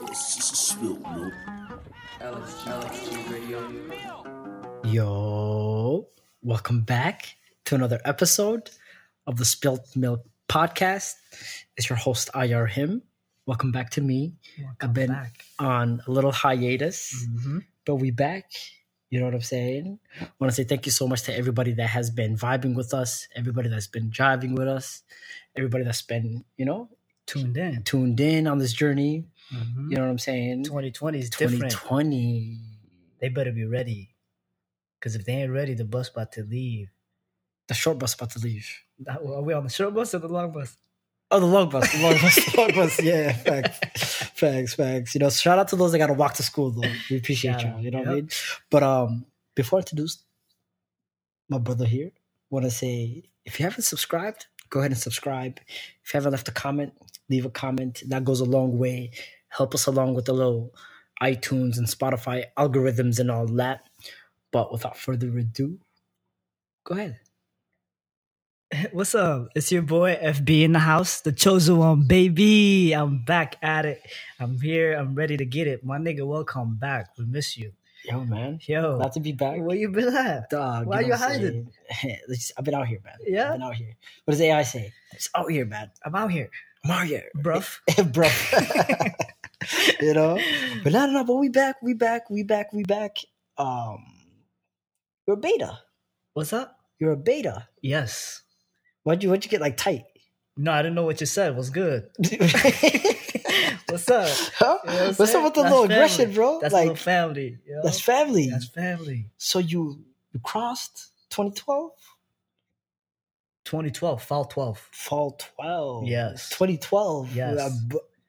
Spilt milk. LXG Radio. Yo, welcome back to another episode of the Spilt Milk Podcast. It's your host, IR Him. Welcome back to me. I've been on a little hiatus, but we back. You know what I'm saying? I want to say thank you so much to everybody that has been vibing with us, everybody that's been driving with us, everybody that's been, Tuned tuned in on this journey. You know what I'm saying? 2020 is different. 2020. They better be ready. Because if they ain't ready, the bus about to leave. The short bus about to leave. Are we on the short bus or the long bus? Oh, the long bus. The long bus. Yeah, facts. Shout out to those that got to walk to school, though. We appreciate you. You know what I mean? But before I introduce my brother here, I want to say, if you haven't subscribed, go ahead and subscribe. If you haven't left a comment, leave a comment. That goes a long way. Help us along with the little iTunes and Spotify algorithms and all that. But without further ado, go ahead. What's up? It's your boy FB in the house, the chosen one, baby. I'm back at it. I'm here. I'm ready to get it. My nigga, welcome back. We miss you. Yo, man. Yo. Glad to be back. Where you been at? Dog. Why you hiding? I've been out here, man. Yeah? I've been out here. What does AI say? It's out here, man. I'm out here. I'm out here. Bruv. Bruv. But no, but we back. You're a beta. What's up? You're a beta. Yes. Why'd you get like tight? No, I didn't know what you said. What's good? What's up? Huh? You know what I'm What's saying? up with the That's little family. aggression, bro? That's like, little family. You know? That's family. That's family. So you crossed 2012? 2012, fall 12. Fall 12. Yes. 2012. Yes.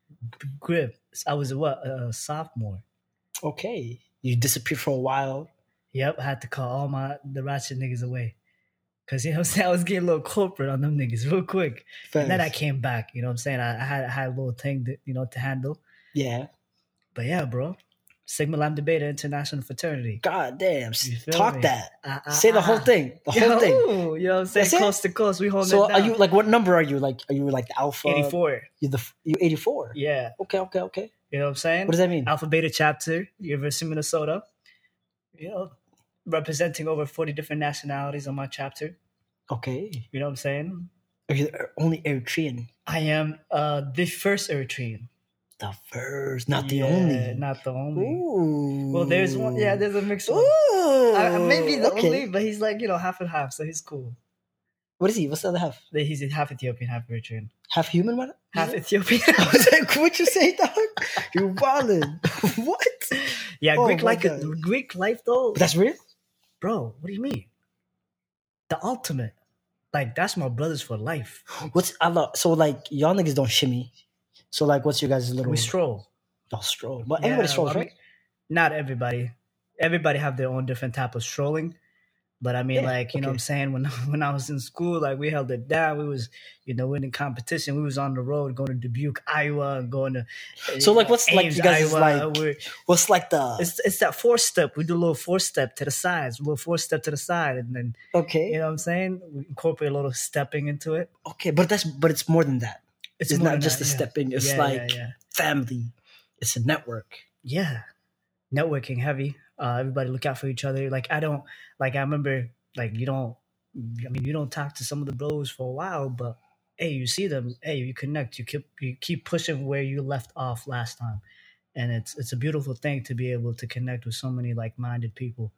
Grip. I was a sophomore. Okay. You disappeared for a while. Yep, I had to call all the ratchet niggas away. Because, you know what I'm saying, I was getting a little corporate on them niggas real quick. Thanks. And then I came back, you know what I'm saying? I had a little thing to handle. Yeah. But yeah, bro. Sigma Lambda Beta International Fraternity. God damn. feel Talk me? that. Say the whole thing. The whole thing. You know what I'm saying? That's it? Coast to coast. We holding So it down. are you like, what number are you? Like, are you like the alpha? 84. You 84? Yeah. Okay. You know what I'm saying? What does that mean? Alpha Beta chapter, University of Minnesota. You know, representing over 40 different nationalities on my chapter. Okay. You know what I'm saying? Are you the only Eritrean? I am the first Eritrean. The first, not the only. Not the only. Ooh. Well, there's one. Yeah, there's a mixed one. Ooh. Maybe the Okay. only, but he's like, half and half, so he's cool. What is he? What's the other half? He's half Ethiopian, half Eritrean. Half human, man? Half Ethiopian. I was like, what you say, dog? You're wildin'. What? Yeah, Oh Greek my life. God. Greek life, though. But that's real? Bro, what do you mean? The ultimate. Like, that's my brothers for life. So like, y'all niggas don't shimmy. So like, what's your guys' little... We stroll. Y'all stroll. But everybody strolls, right? Not everybody. Everybody have their own different type of strolling. But I mean, Yeah, you know what I'm saying? When I was in school, like, we held it down. We was, winning competition. We was on the road going to Dubuque, Iowa, and going to So like, what's like Ames, you guys' Iowa. what's like the... It's that 4-step. We do a little 4-step to the sides, a little 4-step to the side, and then Okay. you know what I'm saying? We incorporate a little stepping into it. Okay, but it's more than that. It's more not than just that, the yeah. stepping. It's family. It's a network. Yeah. Networking heavy. Everybody look out for each other. Like, I remember, like, you don't talk to some of the bros for a while, but hey, you see them, hey, you connect, you keep pushing where you left off last time. And it's a beautiful thing to be able to connect with so many like-minded people.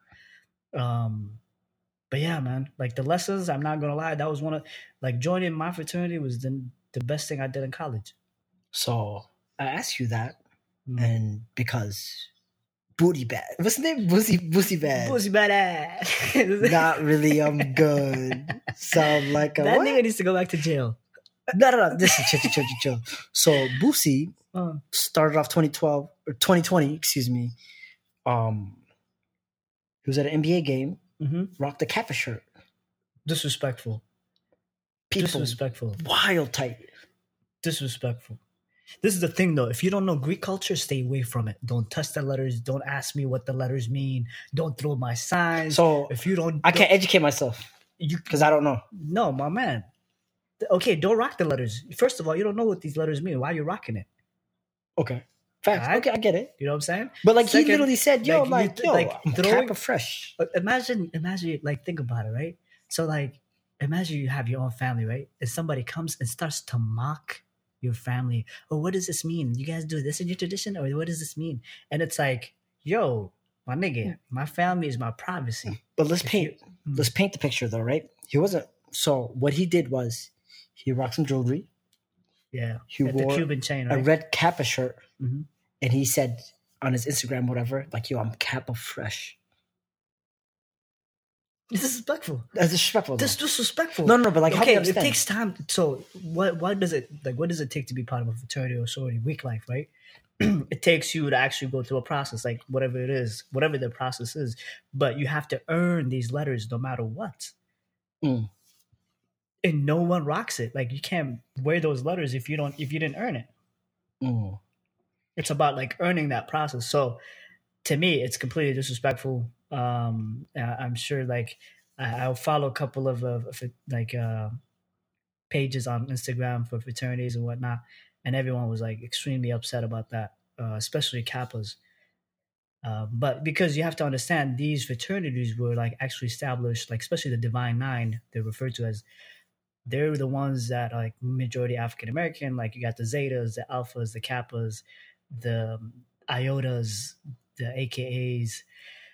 But yeah, man, like, the lessons, I'm not gonna lie, that was one of, like, joining my fraternity was the best thing I did in college. So I asked you that, and because Booty Bad, what's the name? Boozy Bad. Pussy badass. Not really. I'm good. Sound like a That what? nigga needs to go back to jail. No. Listen, chill. So Boosie Uh, started off 2012 or 2020, excuse me. He was at an NBA game, rocked a Kappa shirt. Disrespectful. People Disrespectful. wild tight. Disrespectful. This is the thing, though. If you don't know Greek culture, stay away from it. Don't touch the letters. Don't ask me what the letters mean. Don't throw my signs. So if you don't, I can't educate myself because I don't know. No, my man. Okay, don't rock the letters. First of all, you don't know what these letters mean. Why are you rocking it? Okay. Facts. Right? Okay, I get it. You know what I'm saying? But like Second, he literally said, "Yo, like, I'm throwing Kappa fresh." imagine, like, think about it, right? So like, imagine you have your own family, right? And somebody comes and starts to mock your family. Oh, what does this mean? You guys do this in your tradition, or what does this mean? And it's like, yo, my nigga, my family is my privacy. But let's If you- paint the picture though, right? He wasn't. So what he did was, he rocked some jewelry. Yeah, He at the wore Cuban chain, a right? red Kappa shirt, Mhm. and he said on his Instagram, whatever, like, "Yo, I'm Kappa fresh." Disrespectful. That's disrespectful. That's disrespectful. No, but like, how do okay, you it understand? takes time. So what does it like? What does it take to be part of a fraternity or sorority? Week life, right? It takes you to actually go through a process, like whatever it is, whatever the process is. But you have to earn these letters no matter what. Mm. And no one rocks it. Like, you can't wear those letters if you didn't earn it. Mm. It's about like earning that process. So to me, it's completely disrespectful. I'm sure like I'll follow a couple of like pages on Instagram for fraternities and whatnot, and everyone was like extremely upset about that, especially Kappas. But because you have to understand, these fraternities were like actually established, like especially the Divine Nine, they're referred to as, they're the ones that are like majority African American. Like, you got the Zetas, the Alphas, the Kappas, the Iotas, the AKAs.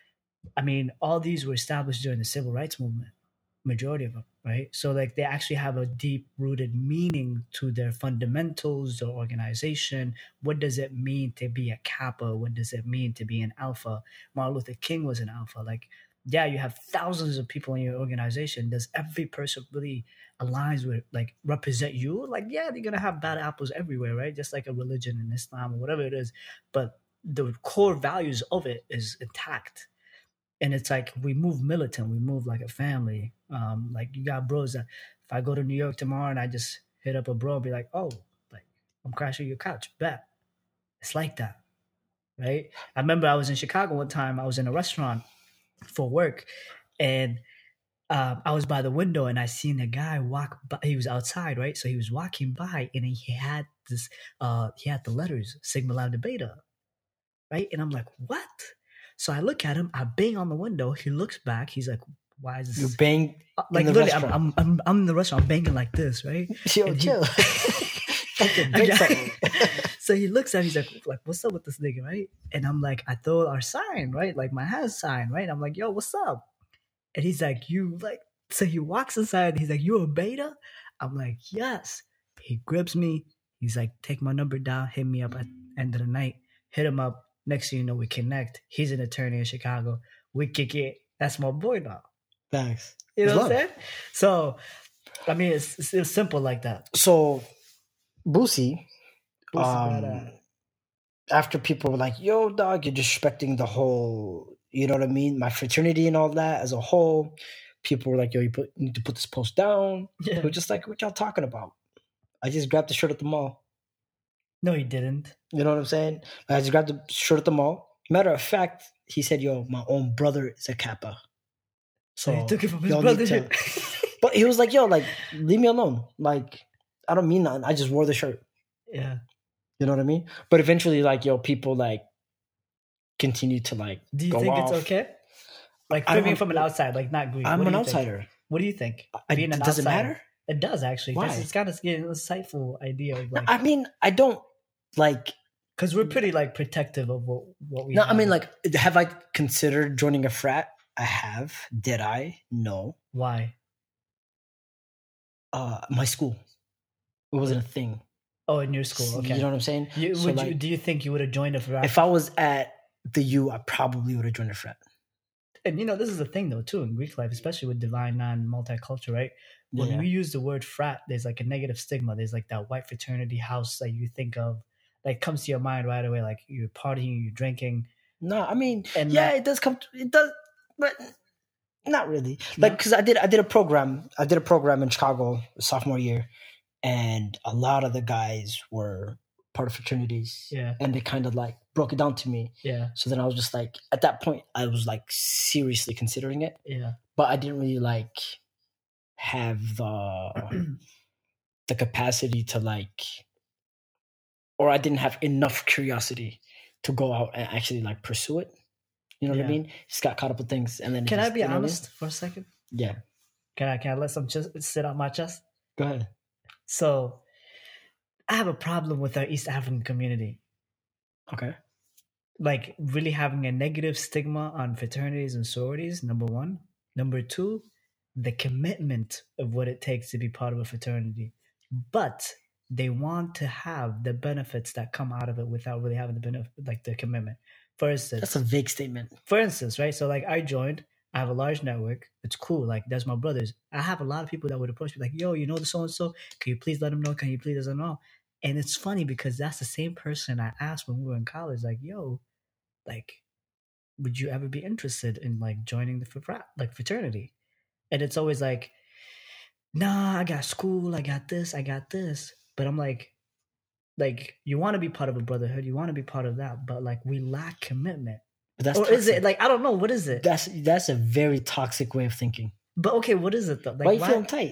I mean, all these were established during the civil rights movement, majority of them, right? So like, they actually have a deep rooted meaning to their fundamentals, their organization. What does it mean to be a Kappa? What does it mean to be an Alpha? Martin Luther King was an Alpha. Like, yeah, you have thousands of people in your organization. Does every person really aligns with, like, represent you? Like, yeah, they're gonna have bad apples everywhere, right? Just like a religion in Islam or whatever it is. But the core values of it is intact. And it's like, we move militant, we move like a family. Like, you got bros that, if I go to New York tomorrow and I just hit up a bro and be like, oh, like, I'm crashing your couch, bet. It's like that, right? I remember I was in Chicago one time. I was in a restaurant for work, and I was by the window and I seen a guy walk by. He was outside, right? So he was walking by, and he had this. He had the letters Sigma Lambda Beta, right? And I'm like, what? So I look at him. I bang on the window. He looks back. He's like, why is this? You bang Like, in the literally, restaurant. I'm in the restaurant. I'm banging like this, right? Chill, And he- chill. Fucking big something. So he looks at me, he's like, what's up with this nigga, right? And I'm like, I throw our sign, right? Like, my hand sign, right? I'm like, yo, what's up? And he's like, you like, so he walks inside. He's like, you a beta? I'm like, yes. He grips me. He's like, take my number down, hit me up at the end of the night. Hit him up. Next thing you know, we connect. He's an attorney in Chicago. We kick it. That's my boy now. Thanks. You know It's what I'm love. saying? So, I mean, it's simple like that. So, Boosie, Boosie after people were like, "Yo, dog, you're disrespecting the whole," you know what I mean, my fraternity and all that as a whole. People were like, "Yo, you need to put this post down." Yeah. We're just like, "What y'all talking about?" I just grabbed the shirt at the mall. No, he didn't. You know what I'm saying? I just grabbed the shirt at the mall. Matter of fact, he said, "Yo, my own brother is a Kappa." So he took it from his y'all brother. need But he was like, "Yo, like, leave me alone. Like, I don't mean nothing. I just wore the shirt." Yeah. You know what I mean? But eventually, like, yo, people like continue to like. Do you go think off. it's okay? Like, I being don't- from an outside, like, not Greek. I'm what an do you think? outsider. What do you think? Does Being an it outsider. matter? It does, actually. Why? It's kind of an insightful idea of, like, I mean, I don't like. because we're pretty like protective of what we. No, have. I mean, like, have I considered joining a frat? I have. Did I? No. why? My school. It wasn't a thing. Oh, in your school, okay. You know what I'm saying? So, like, do you think you would have joined a frat? if I was at the U, I probably would have joined a frat. And this is the thing though too in Greek life, especially with divine non multicultural, right? When Yeah. we use the word frat, there's like a negative stigma. There's like that white fraternity house that you think of, like, comes to your mind right away, like you're partying, you're drinking. No, I mean, And yeah, that- it does come. It does, but not really. No? Like, because I did a program. I did a program in Chicago sophomore year, and a lot of the guys were part of fraternities. Yeah. And they kind of like broke it down to me. Yeah, So then I was just like, at that point, I was like seriously considering it, yeah, but I didn't really like have the capacity to like or I didn't have enough curiosity to go out and actually like pursue it. You know what I mean? Just got caught up with things, and then can I be honest for a second? Yeah. Can I let some just sit on my chest? Go ahead. So, I have a problem with our East African community. Okay. Like really having a negative stigma on fraternities and sororities. Number one. Number two, the commitment of what it takes to be part of a fraternity, but they want to have the benefits that come out of it without really having the benefit, like the commitment. For instance, that's a vague statement. For instance, right? So like I joined, I have a large network. It's cool. Like that's my brothers. I have a lot of people that would approach me like, yo, you know the so-and-so? Can you please let them know? Can you please let them know? And it's funny because that's the same person I asked when we were in college, like, yo, like, would you ever be interested in like joining the fraternity? And it's always like, nah, I got school, I got this. But I'm like you want to be part of a brotherhood, you want to be part of that, but like we lack commitment. But that's or toxic. Is it like, I don't know, what is it? That's a very toxic way of thinking. But okay, what is it though? Like, why you feeling tight?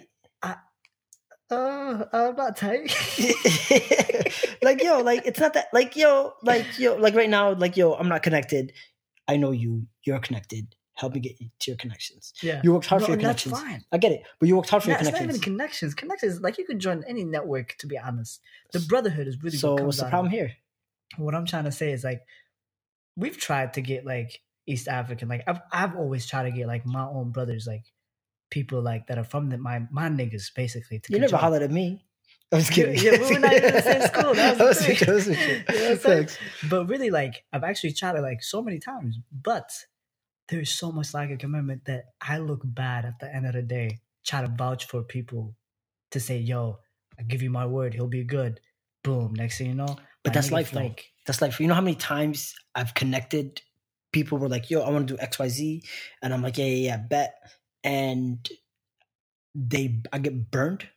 I'm not tight. Like yo, like it's not that like yo, like right now, like yo, I'm not connected. I know you're connected. Help me get to your connections. Yeah. You worked hard for your connections. That's fine. I get it. But you worked hard for your connections. It's not even connections. Connections, like you can join any network, to be honest. The brotherhood is really so what's the problem here? What I'm trying to say is like we've tried to get like East African, like I've always tried to get like my own brothers, like people like that are from my niggas basically. You never hollered at me. I was kidding. Yeah, we were not even in the same school. That was the thing. You know, but really, like I've actually tried it like so many times, but there's so much lack of commitment that I look bad at the end of the day. Try to vouch for people to say, "Yo, I give you my word, he'll be good." Boom. Next thing you know, but that's life, though. That's life. You know how many times I've connected? People were like, "Yo, I want to do XYZ," and I'm like, "Yeah, bet." And I get burned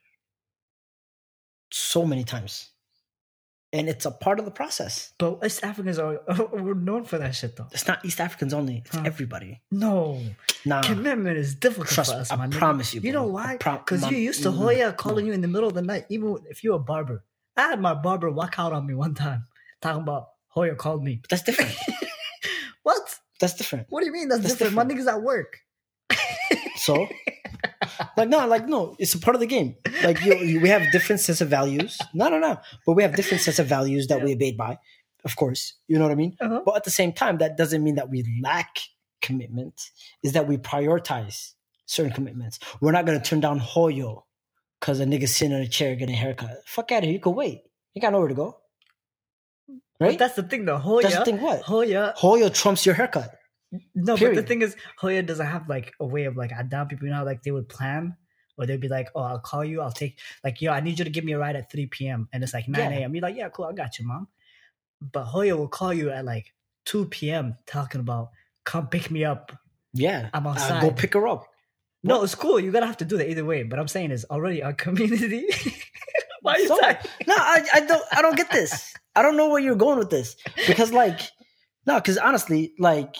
so many times. And it's a part of the process. But East Africans we're known for that shit, though. It's not East Africans only. It's everybody. No. Nah. Commitment is difficult for us, man. I promise you, bro. You know why? Because you used to Hoya calling you in the middle of the night, even if you're a barber. I had my barber walk out on me one time, talking about Hoya called me. But that's different. What? That's different. What do you mean that's different? My niggas at work. So? No, it's a part of the game. Like we have different sets of values. No. But we have different sets of values that we obey by, of course. You know what I mean? Uh-huh. But at the same time, that doesn't mean that we lack commitment. Is that we prioritize certain commitments. We're not going to turn down Hoyo because a nigga sitting in a chair getting a haircut. Fuck out of here. You can wait. You got nowhere to go. Right? But that's the thing, though. Hoya. That's the thing, what? Hoya trumps your haircut. No, Period. But the thing is, Hoya doesn't have like a way of like down people. You know, like they would plan, or they'd be like, "Oh, I'll call you. I'll take like, yo, I need you to give me a ride at 3 p.m. and it's like 9 a.m. You're like, yeah, cool, I got you, mom. But Hoya will call you at like 2 p.m. talking about, come pick me up. Yeah, I'm outside. Go pick her up. No, it's cool. You're gonna have to do that either way. But I'm saying is already our community. Why are you talking? No, I don't get this. I don't know where you're going with this because because honestly, like.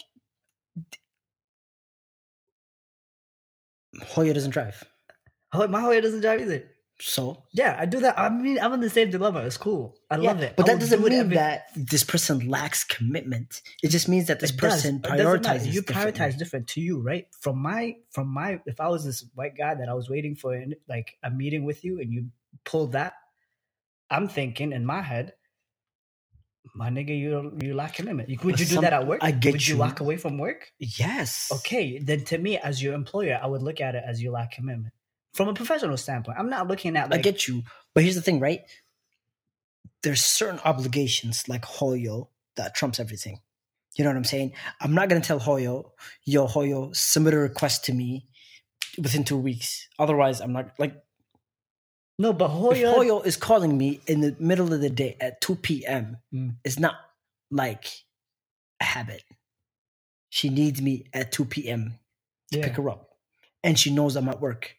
Hoya doesn't drive. My Hoya doesn't drive either. So? Yeah, I do that. I mean, I'm in the same dilemma. It's cool. I love it. But that doesn't mean that this person lacks commitment. It just means that this person prioritizes. You prioritize different to you, right? From my, if I was this white guy that I was waiting for like a meeting with you and you pulled that, I'm thinking in my head, my nigga, you lack commitment. Would you do that at work? Would you walk away from work? Yes. Okay, then to me, as your employer, I would look at it as you lack commitment. From a professional standpoint, I'm not looking at like... I get you. But here's the thing, right? There's certain obligations like Hoyo that trumps everything. You know what I'm saying? I'm not going to tell Hoyo, yo, Hoyo, submit a request to me within 2 weeks. Otherwise, I'm not like... No, but if Hoyo is calling me in the middle of the day at 2 p.m., it's not like a habit. She needs me at 2 p.m. to pick her up. And she knows I'm at work.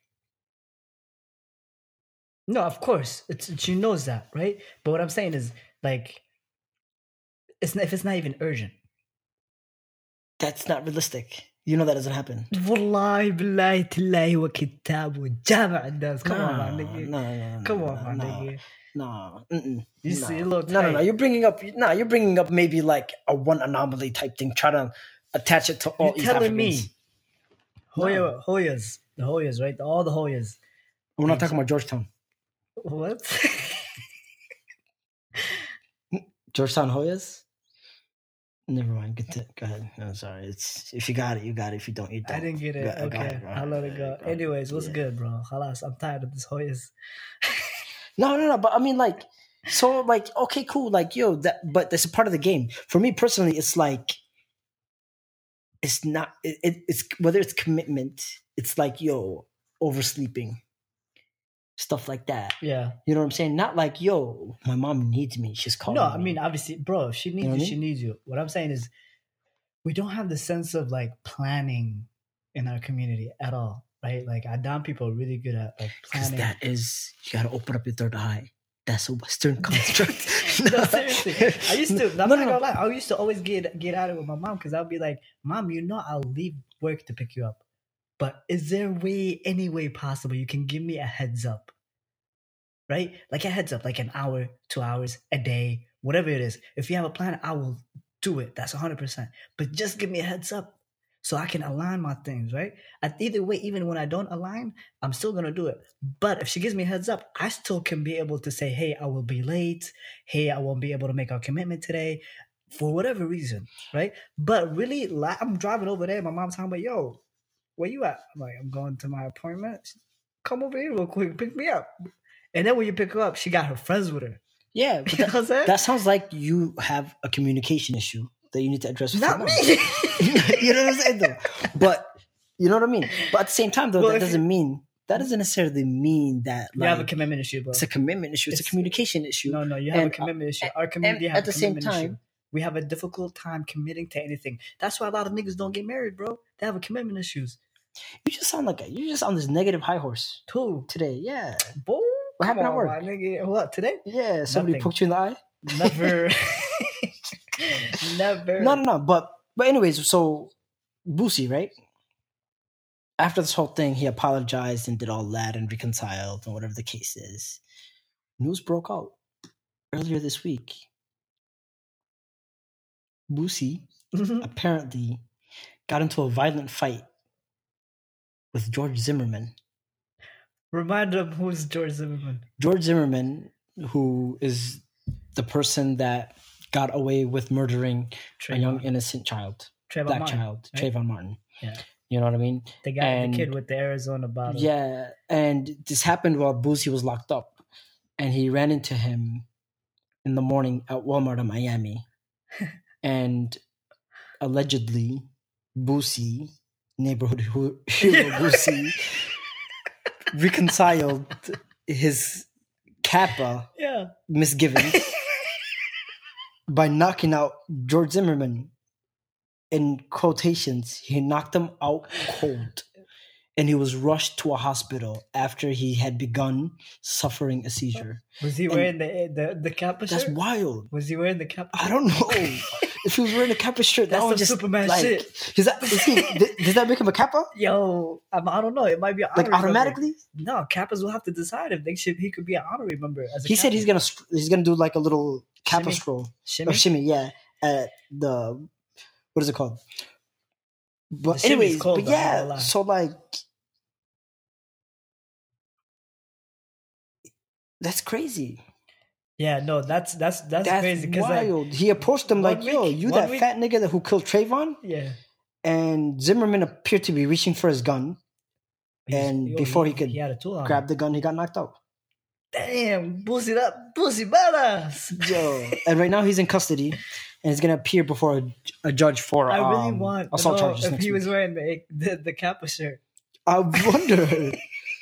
No, of course. She knows that, right? But what I'm saying is, like, if it's not even urgent. That's not realistic. You know that doesn't happen. Wallahi billahi tillahi wa kitab wa jama' الناس. Come on, my nigga. No. Come on, my nigga. No. You see a little tight. No. You're bringing up maybe like a one anomaly type thing. Try to attach it to all East telling Africans. me Hoyas, the Hoyas, right? All the Hoyas. We're not talking about Georgetown. What? Georgetown Hoyas? Never mind. Go ahead. No, sorry. It's if you got it, you got it. If you don't, you don't. I didn't get it. Okay, ahead, I'll let it go. Anyways, what's good, bro? Halas, I'm tired of this Hoyas. No. But I mean, like, so, like, okay, cool. Like, yo, but that's a part of the game. For me personally, it's like, it's not. It's whether it's commitment. It's like, yo, oversleeping. Stuff like that. Yeah. You know what I'm saying? Not like, yo, my mom needs me. She's calling me. No, I mean, obviously, bro, if she needs you, she needs you. What I'm saying is we don't have the sense of like planning in our community at all, right? Like Adam people are really good at like planning. Because that is, you got to open up your third eye. That's a Western construct. No, seriously. I used to, I'm not gonna lie, I used to always get at it with my mom because I'll be like, Mom, you know I'll leave work to pick you up. But is there any way possible you can give me a heads up? Right? Like a heads up, like an hour, 2 hours, a day, whatever it is. If you have a plan, I will do it. That's 100%. But just give me a heads up so I can align my things, right? Either way, even when I don't align, I'm still going to do it. But if she gives me a heads up, I still can be able to say, hey, I will be late. Hey, I won't be able to make our commitment today for whatever reason, right? But really, I'm driving over there. My mom's talking about, yo, where you at? I'm like, I'm going to my appointment. Come over here real quick. Pick me up. And then when you pick her up, she got her friends with her. Yeah, but that sounds like you have a communication issue that you need to address with Not me. You know what I'm saying, though? But you know what I mean? But at the same time, though, that doesn't necessarily mean that you have a commitment issue, bro. It's a commitment issue. It's a communication issue. No, you have a commitment issue. Our community has a commitment issue. Time, we have a difficult time committing to anything. That's why a lot of niggas don't get married, bro. They have a commitment issues. You just sound like you're just on this negative high horse. Too today, yeah. Boy, what happened at work? Nigga. What today? Yeah, somebody poked you in the eye. Never, never. No. But anyways, so Boosie, right? After this whole thing, he apologized and did all that and reconciled and whatever the case is. News broke out earlier this week. Boosie apparently got into a violent fight with George Zimmerman. Remind him who's George Zimmerman. George Zimmerman, who is the person that got away with murdering a young innocent child, Trayvon Martin. Yeah. You know what I mean? The guy, the kid with the Arizona bottle. Yeah, and this happened while Boosie was locked up, and he ran into him in the morning at Walmart in Miami, and allegedly, Boosie, neighborhood hero Boosie, reconciled his Kappa misgivings by knocking out George Zimmerman. In quotations, he knocked him out cold, and he was rushed to a hospital after he had begun suffering a seizure. Was he wearing the Kappa shirt? That's wild. Was he wearing the Kappa shirt? I don't know. If he was wearing a Kappa shirt, that's that was just Superman shit. Does that make him a Kappa? Yo, I don't know. It might be an honorary automatically. Member. No, Kappas will have to decide if he could be an honorary member. He said he's gonna do like a little Kappa scroll or shimmy, yeah. At the what is it called? But anyways, cold, but yeah. So like, that's crazy. Yeah, no, that's crazy. Wild. He approached him like, "Yo, you that fat nigga who killed Trayvon?" Yeah. And Zimmerman appeared to be reaching for his gun, and before he could grab the gun, he got knocked out. Damn, Boosie badass. Yo, and right now he's in custody, and he's gonna appear before a judge for I really want assault charges. If he was wearing the Kappa shirt, I wonder.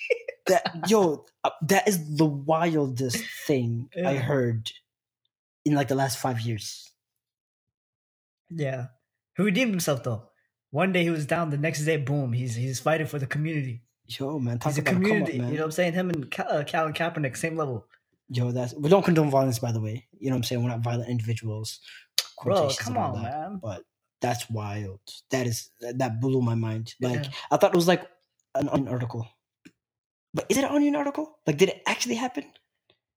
That is the wildest thing I heard in like the last 5 years. Yeah, he redeemed himself though. One day he was down, the next day, boom, he's fighting for the community. Yo, man, he's a community. You know what I'm saying? Him and Colin Kaepernick, same level. Yo, we don't condone violence, by the way. You know what I'm saying? We're not violent individuals. Bro, come on, man. But that's wild. That blew my mind. Like, I thought it was like an Onion article. But is it an Onion article? Like, did it actually happen?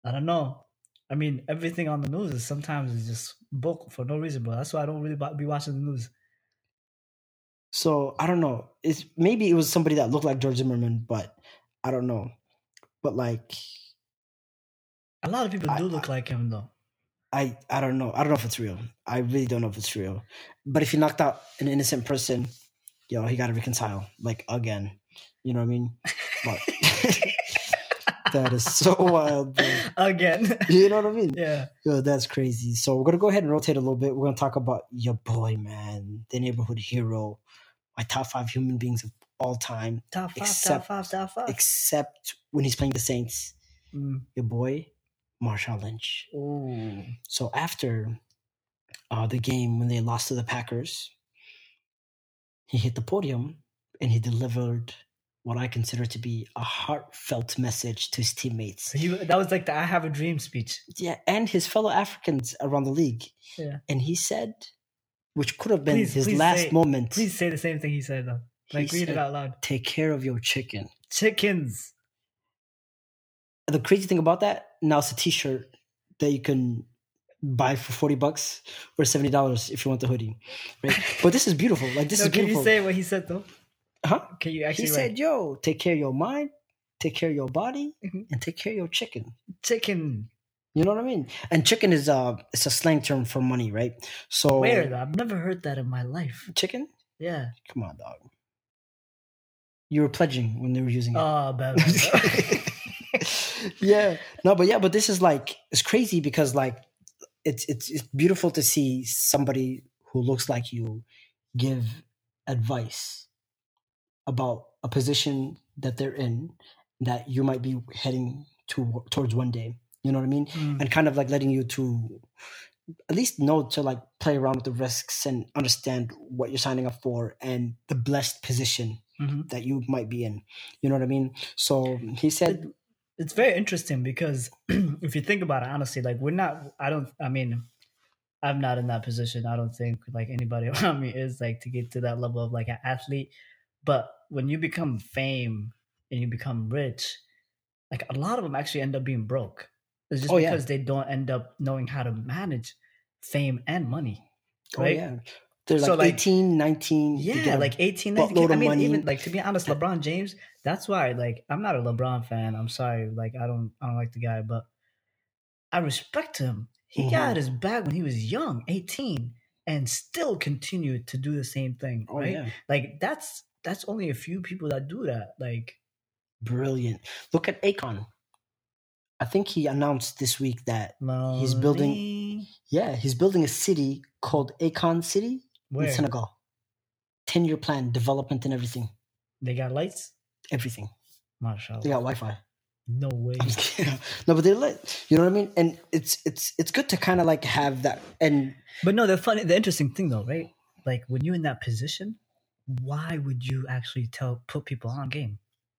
I don't know. I mean, everything on the news is sometimes just book for no reason, bro. That's why I don't really be watching the news. So I don't know. Maybe it was somebody that looked like George Zimmerman, but I don't know. But like, a lot of people do look like him, though. I don't know. I don't know if it's real. I really don't know if it's real. But if he knocked out an innocent person, he got to reconcile, like, again. You know what I mean? But that is so wild, bro. Again. You know what I mean? Yeah. Yo, that's crazy. So we're going to go ahead and rotate a little bit. We're going to talk about your boy, man, the neighborhood hero, my top 5 human beings of all time. Top five. Except when he's playing the Saints. Your boy, Marshawn Lynch. Ooh. So after the game when they lost to the Packers, he hit the podium and he delivered what I consider to be a heartfelt message to his teammates. That was like the I Have a Dream speech. Yeah, and his fellow Africans around the league. Yeah. And he said, which could have been his last moment. Please say the same thing he said, though. Like, read it out loud. Take care of your chicken. Chickens. The crazy thing about that, now it's a t-shirt that you can buy for $40 or $70 if you want the hoodie. Right? But this is beautiful. Like, this is beautiful. Can you say what he said, though? Huh? Can you actually? He said, "Yo, take care of your mind, take care of your body, and take care of your chicken." Chicken. You know what I mean? And chicken is it's a slang term for money, right? So where? I've never heard that in my life. Chicken? Yeah. Come on, dog. You were pledging when they were using it. Oh, bad. Yeah. No, but this is like, it's crazy because like it's beautiful to see somebody who looks like you give advice about a position that they're in that you might be heading towards one day. You know what I mean? And kind of like letting you to at least know to like play around with the risks and understand what you're signing up for and the blessed position that you might be in. You know what I mean? So he said... It's very interesting because if you think about it, honestly, like I'm not in that position. I don't think like anybody around me is like to get to that level of like an athlete. But when you become fame and you become rich, like a lot of them actually end up being broke. It's just because they don't end up knowing how to manage fame and money. Right? Oh, yeah. They're like 18, 19. Yeah, like 18, 19. I mean, even like, to be honest, LeBron James, that's why like I'm not a LeBron fan. I'm sorry. Like I don't like the guy, but I respect him. He got his bag when he was young, 18, and still continued to do the same thing. Right? Yeah. Like that's only a few people that do that. Like, brilliant. Look at Akon. I think he announced this week that he's building. Yeah, he's building a city called Akon City in Senegal. 10-year plan, development and everything. They got lights? Everything. Mashallah. They got Wi-Fi. No way. No, but they're lit. You know what I mean? And it's good to kind of like have that. But no, the interesting thing though, right? Like when you're in that position, why would you actually put people on game?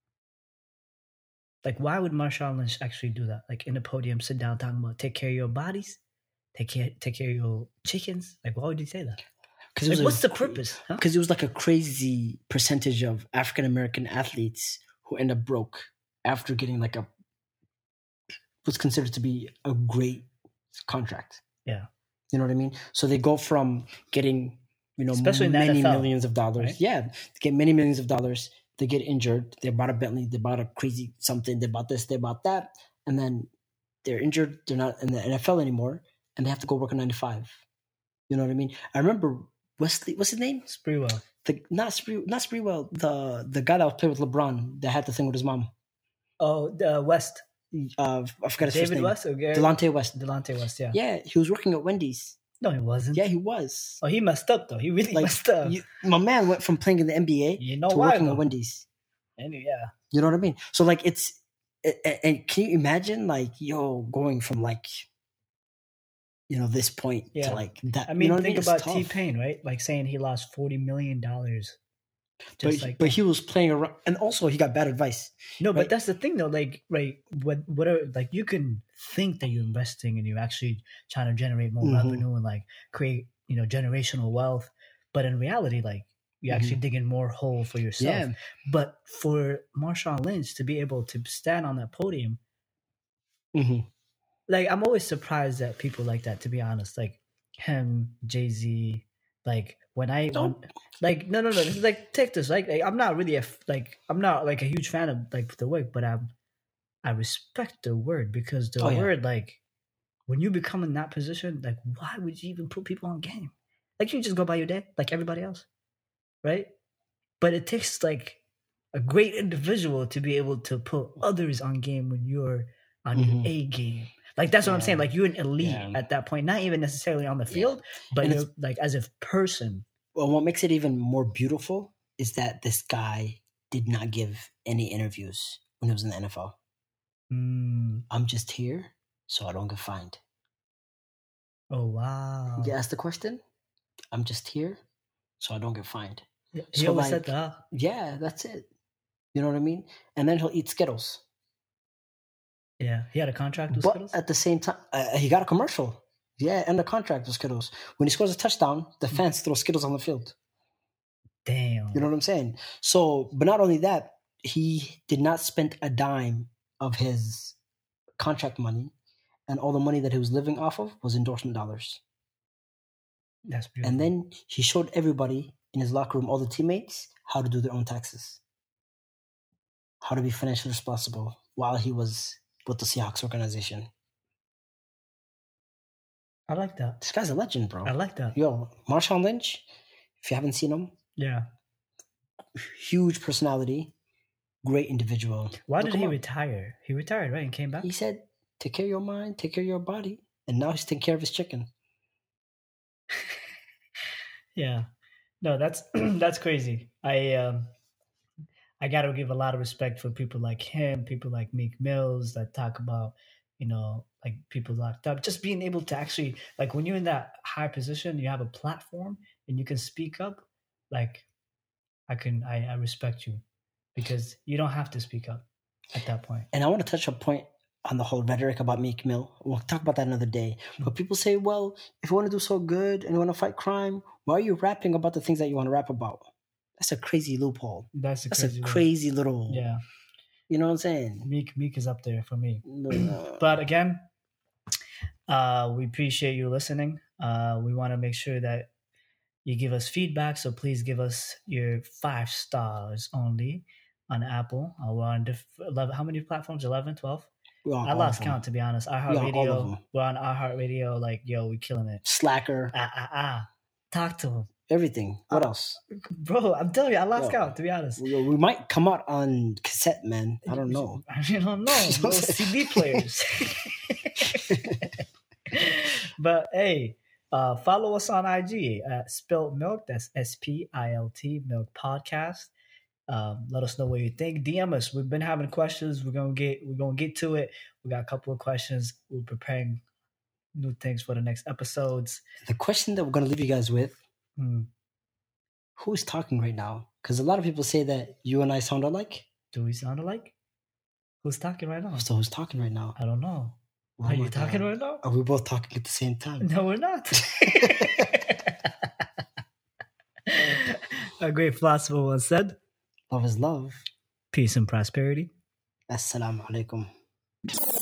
Like, why would Marshawn Lynch actually do that? Like, in the podium, sit down, talking about take care of your bodies, take care of your chickens. Like, why would he say that? Because what's the purpose? Because it was like a crazy percentage of African American athletes who end up broke after getting like what's considered to be a great contract. Yeah, you know what I mean. So they go from getting especially many NFL, millions of dollars. Right? Yeah, they get many millions of dollars. They get injured. They bought a Bentley. They bought a crazy something. They bought this. They bought that. And then they're injured. They're not in the NFL anymore. And they have to go work a 9-to-5. You know what I mean? I remember Wesley. What's his name? Sprewell. Not Sprewell. The guy that was playing with LeBron that had the thing with his mom. Oh, West. I forgot his first name. David West or Gary? Delonte West. Delonte West. Yeah. Yeah, he was working at Wendy's. No, he wasn't. Yeah, he was. Oh, he messed up though. He really messed up. My man went from playing in the NBA to working at Wendy's. And yeah, you know what I mean. So like, and can you imagine like going from like, this point to like that? I mean, think about T-Pain, right? Like saying he lost $40 million. But he was playing around, and also he got bad advice. No, right? But that's the thing, though. Like, right, whatever. Like, you can think that you're investing and you're actually trying to generate more revenue and like create, generational wealth. But in reality, like, you're actually digging more hole for yourself. Yeah. But for Marshawn Lynch to be able to stand on that podium, like I'm always surprised at people like that. To be honest, like him, Jay-Z, like when like no, this is like take this. Like I'm not really I'm not like a huge fan of like the work, but I respect the word because the word like when you become in that position, like why would you even put people on game? Like you just go by your day like everybody else, right? But it takes like a great individual to be able to put others on game when you're on your A game. Like that's what I'm saying. Like you're an elite at that point, not even necessarily on the field, but you're like as a person. Well, what makes it even more beautiful is that this guy did not give any interviews when he was in the NFL. I'm just here so I don't get fined. Oh, wow. You asked the question? I'm just here so I don't get fined. He always said that. Yeah, that's it. You know what I mean? And then he'll eat Skittles. Yeah, he had a contract with Skittles? But at the same time, he got a commercial. Yeah, and a contract with Skittles. When he scores a touchdown, the fans throw Skittles on the field. Damn. You know what I'm saying? So, but not only that, he did not spend a dime of his contract money, and all the money that he was living off of was endorsement dollars. That's beautiful. And then he showed everybody in his locker room, all the teammates, how to do their own taxes, how to be financially responsible while he was with the Seahawks organization. I like that. This guy's a legend, bro. I like that. Yo, Marshawn Lynch, if you haven't seen him, huge personality, great individual. Why did he retire? He retired, right, and came back? He said, take care of your mind, take care of your body. And now he's taking care of his chicken. Yeah. No, that's crazy. I gotta give a lot of respect for people like him, people like Meek Mills that talk about, you know, like people locked up. Just being able to actually, like when you're in that high position, you have a platform and you can speak up. Like I respect you because you don't have to speak up at that point. And I want to touch a point on the whole rhetoric about Meek Mill. We'll talk about that another day. But people say, well, if you want to do so good and you want to fight crime, why are you rapping about the things that you want to rap about? That's a crazy loophole. That's a crazy little... Yeah. You know what I'm saying? Meek is up there for me. But again, we appreciate you listening. We want to make sure that you give us feedback. So please give us your 5 stars only on Apple. We're on 11. How many platforms? 11, 12? I lost count, to be honest. iHeartRadio. We're on iHeartRadio. Like, yo, we're killing it. Slacker. Talk to him. Everything. What else? Bro, I'm telling you, I lost count, to be honest. We might come out on cassette, man. I don't know. I don't know. Those CD players. But, hey, follow us on IG at Spilt Milk. That's SPILT Milk Podcast. Let us know what you think. DM us. We've been having questions. We're gonna get to it. We got a couple of questions. We're preparing new things for the next episodes. The question that we're gonna leave you guys with: who's talking right now? Because a lot of people say that you and I sound alike. Do we sound alike? Who's talking right now? So who's talking right now? I don't know. Are you talking right now? Are we both talking at the same time? No, we're not. A great philosopher once said, love is love. Peace and prosperity. Assalamu alaikum.